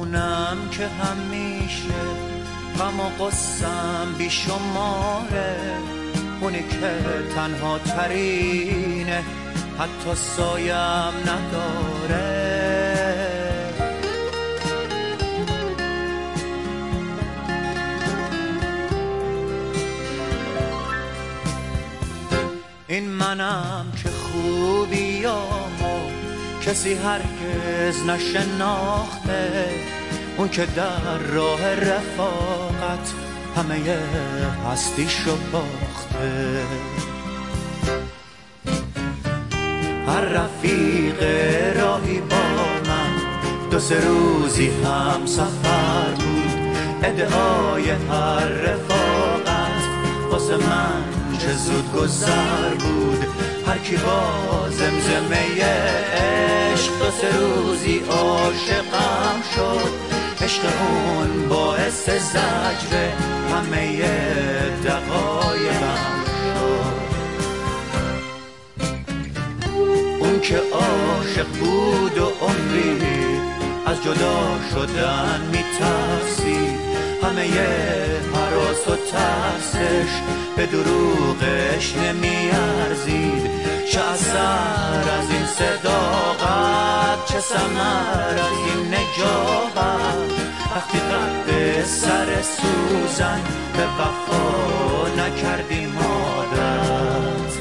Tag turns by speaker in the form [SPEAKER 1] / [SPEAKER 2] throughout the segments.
[SPEAKER 1] همونم که همیشه غم و غصم بی شماره، اونی که تنها ترینه حتی سایم نداره. این منم که خوبیامو کسی هرگز نشناخته، اون که در راه رفاقت همه هستیشو باخته. هر رفیق راهی با من 2-3 روزی هم سفر بود، ادعای هر رفاقت واسه من چه زود گذر بود. هر کی با زمزمه عشق 2-3 روزی عاشقم شد، عشق اون باعث زجر همه دقایقم شد. اون که عاشق بود و عمری از جدا شدن میترسید، همه هراس و ترسش به دروغش نمیارزید. چه اثر از این صداقت، چه ثمر از این نجابت، وقتی قد سر سوزن به وفا نکردیم عادت.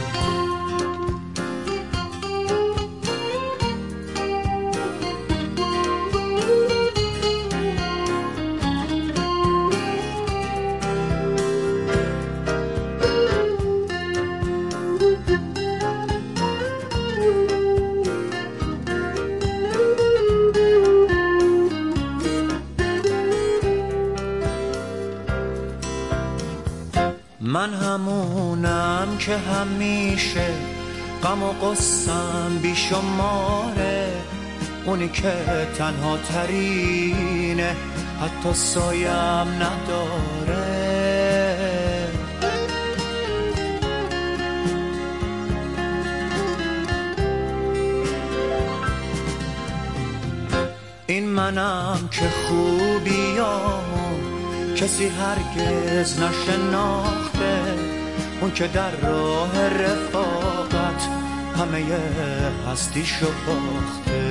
[SPEAKER 1] من همونم که همیشه غم و غصم بی شماره، اونی که تنها ترینه حتی سایم نداره. این منم که خوبیامو کسی هرگز نشناخته، اون که در راه رفاقت همه هستیشو باخته.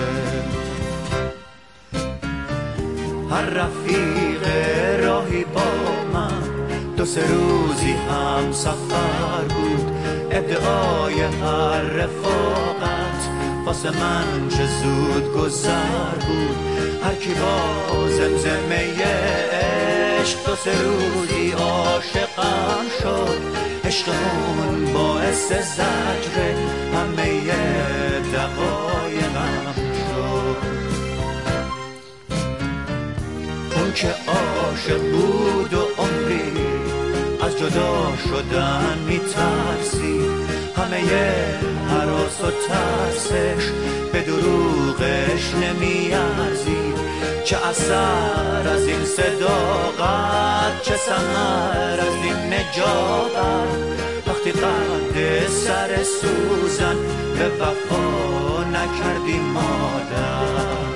[SPEAKER 1] هر رفیق راهی با من 2-3 روزی هم سفر بود، ادعای هر رفاقت واسه من چه زود گذر بود. هر کی با زمزمه عشق 2-3 روزی عاشقم شد، عشق اون باعث زجر همه دقایقم شد. اون که عاشق بود و عمری از جدا شدن میترسید، همه هراس و ترسش به دروغش نمیارزید. چه اثر از این صداقت، چه ثمر از این نجابت، وقتی قد سر سوزن به وفا نکردیم عادت.